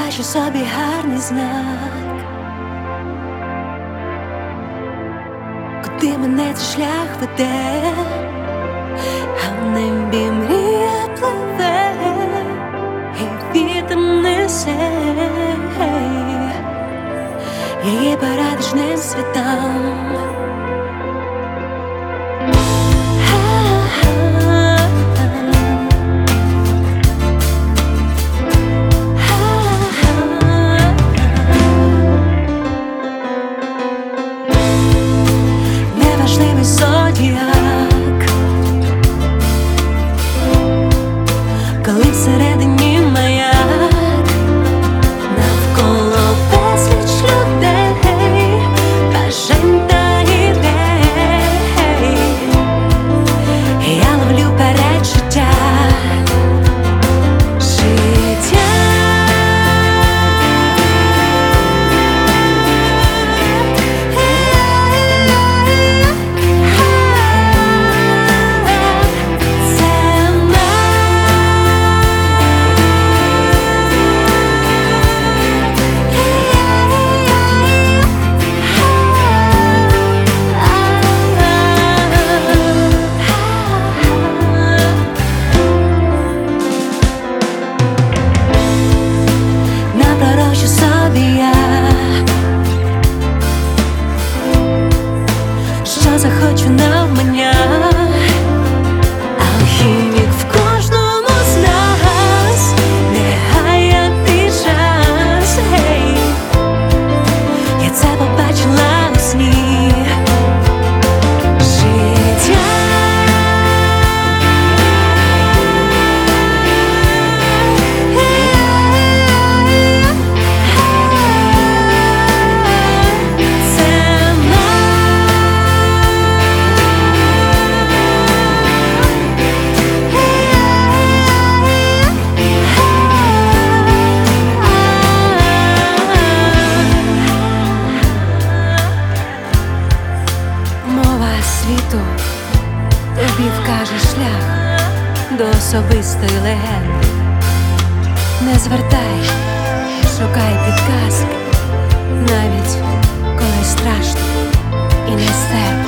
бачу собі гарний знак, куди мене цей шлях веде, а в небі мрія пливе, і вітер несе її парадочним світам. Неважливий зодіак, коли всередині маяк, навколо безліч людей, бажань та ідей. Я ловлю передчуття життя. Дорожче собі я, що захочу навмання, алхімік в кожному з нас, не гаяти час. Гей, я це побачила у сні. Життя світу тобі вкаже шлях до особистої легенди. Не звертай, шукай підказки, навіть коли страшно і нестерпно.